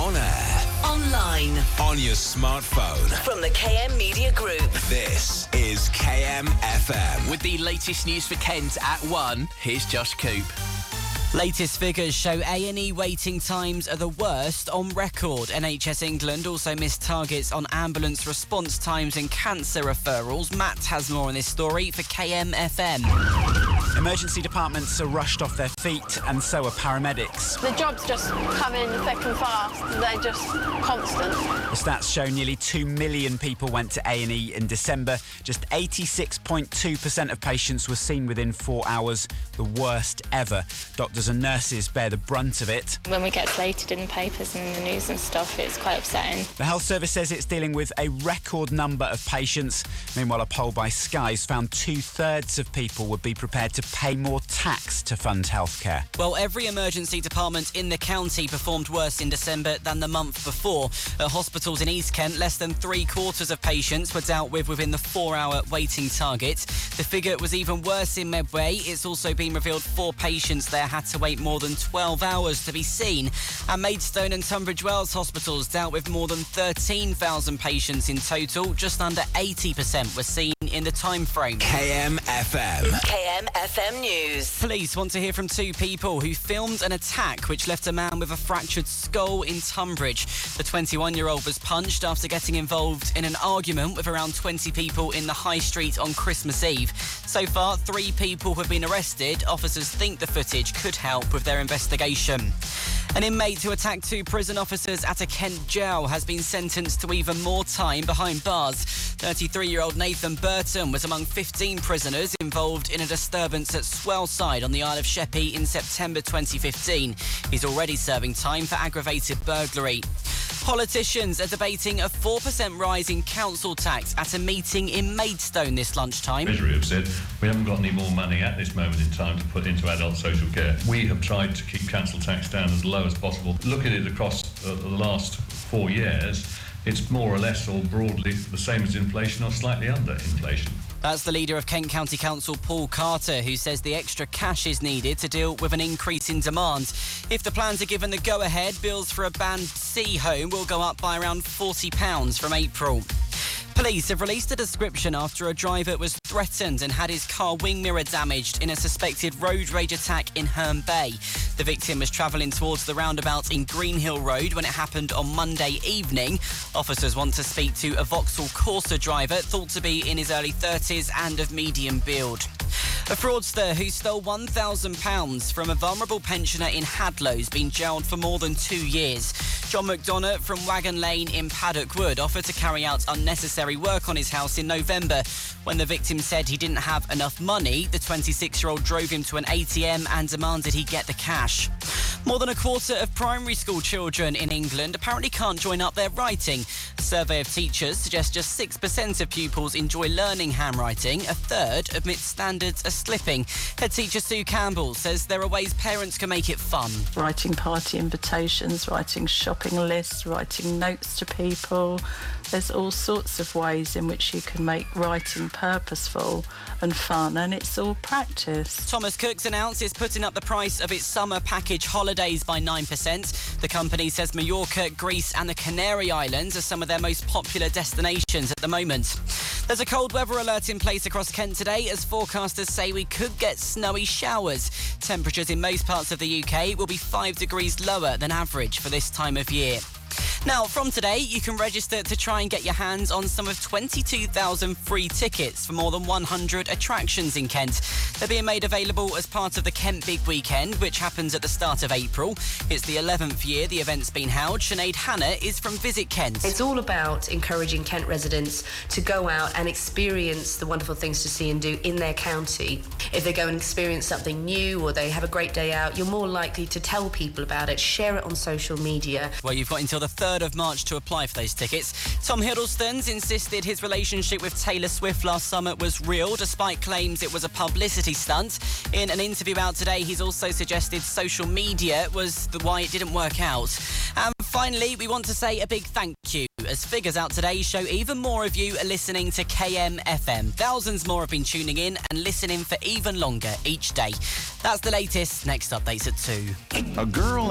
On air. Online. On your smartphone. From the KM Media Group. This is KM FM. With the latest news for Kent at 1, here's Josh Coop. Latest figures show A&E waiting times are the worst on record. NHS England also missed targets on ambulance response times and cancer referrals. Matt has more on this story for KM FM. Emergency departments are rushed off their feet, and so are paramedics. The jobs just come in thick and fast. They're just constant. The stats show nearly 2 million people went to A&E in December. Just 86.2% of patients were seen within 4 hours, the worst ever. Doctors and nurses bear the brunt of it. When we get slated in the papers and in the news and stuff, it's quite upsetting. The health service says it's dealing with a record number of patients. Meanwhile, a poll by Skies found 2/3 of people would be prepared to pay more tax to fund healthcare. Well, every emergency department in the county performed worse in December than the month before. At hospitals in East Kent, less than 3/4 of patients were dealt with within the 4-hour waiting target. The figure was even worse in Medway. It's also been revealed 4 patients there had to wait more than 12 hours to be seen. And Maidstone and Tunbridge Wells hospitals dealt with more than 13,000 patients in total. Just under 80% were seen in the time frame. KM FM. KM FM News. Police want to hear from 2 people who filmed an attack which left a man with a fractured skull in Tunbridge. The 21-year-old was punched after getting involved in an argument with around 20 people in the High Street on Christmas Eve. So far, 3 people have been arrested. Officers think the footage could help with their investigation. An inmate who attacked 2 prison officers at a Kent jail has been sentenced to even more time behind bars. 33-year-old Nathan Burton was among 15 prisoners involved in a disturbance at Swellside on the Isle of Sheppey in September 2015. He's already serving time for aggravated burglary. Politicians are debating a 4% rise in council tax at a meeting in Maidstone this lunchtime. Treasury have said we haven't got any more money at this moment in time to put into adult social care. We have tried to keep council tax down as low as possible. Look at it across the last 4 years, it's more or less or broadly the same as inflation or slightly under inflation. That's the leader of Kent County Council, Paul Carter, who says the extra cash is needed to deal with an increase in demand. If the plans are given the go-ahead, bills for a Band C home will go up by around £40 from April. Police have released a description after a driver was threatened and had his car wing mirror damaged in a suspected road rage attack in Herne Bay. The victim was travelling towards the roundabout in Greenhill Road when it happened on Monday evening. Officers want to speak to a Vauxhall Corsa driver thought to be in his early 30s and of medium build. A fraudster who stole £1,000 from a vulnerable pensioner in Hadlow's been jailed for more than 2 years. John McDonough from Wagon Lane in Paddock Wood offered to carry out unnecessary work on his house in November. When the victim said he didn't have enough money, the 26-year-old drove him to an ATM and demanded he get the cash. More than a quarter of primary school children in England apparently can't join up their writing. A survey of teachers suggests just 6% of pupils enjoy learning handwriting. A third admit standards are slipping. Head teacher Sue Campbell says there are ways parents can make it fun. Writing party invitations, writing shopping lists, writing notes to people. There's all sorts of ways in which you can make writing purposeful and fun, and it's all practice. Thomas Cook's announced it's putting up the price of its summer package holidays by 9%. The company says Mallorca, Greece and the Canary Islands are some of their most popular destinations at the moment. There's a cold weather alert in place across Kent today as forecasters say we could get snowy showers. Temperatures in most parts of the UK will be 5 degrees lower than average for this time of year. Now, from today, you can register to try and get your hands on some of 22,000 free tickets for more than 100 attractions in Kent. They're being made available as part of the Kent Big Weekend, which happens at the start of April. It's the 11th year the event's been held. Sinead Hanna is from Visit Kent. It's all about encouraging Kent residents to go out and experience the wonderful things to see and do in their county. If they go and experience something new or they have a great day out, you're more likely to tell people about it, share it on social media. Well, you've got until the 3rd of March to apply for those tickets. Tom Hiddleston's insisted his relationship with Taylor Swift last summer was real, despite claims it was a publicity stunt. In an interview out today, he's also suggested social media was why it didn't work out. And finally, we want to say a big thank you, as figures out today show even more of you are listening to KM FM. Thousands more have been tuning in and listening for even longer each day. That's the latest. Next update's at 2. A girl